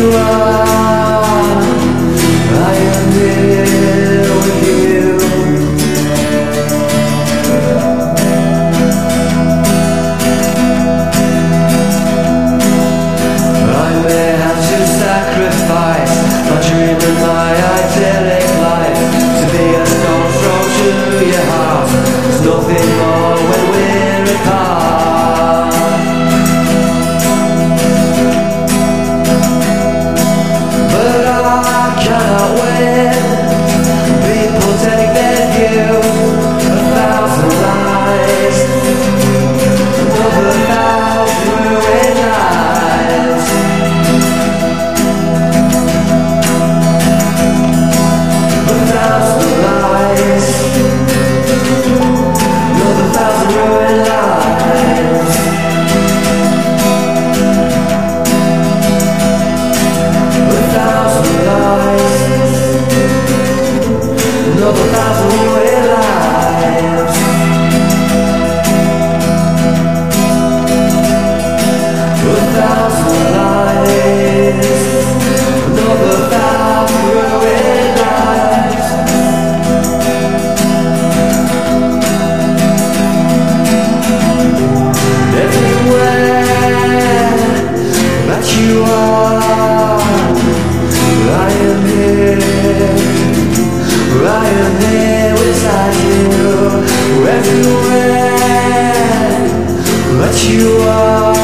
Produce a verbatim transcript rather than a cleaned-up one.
you are, I am here with you. I may have to sacrifice my dream and my idyllic life to be a stone throw to your heart. There's nothing more when we're apart. But I cannot win. People take their view, a thousand lies, another thousand ruined lives. A thousand lies, another thousand ruined lives. A thousand lies, another thousand ruined lives. A thousand lies, another thousand ruined lives. Everywhere that you are, I am here, I am here beside you. Everywhere that you are,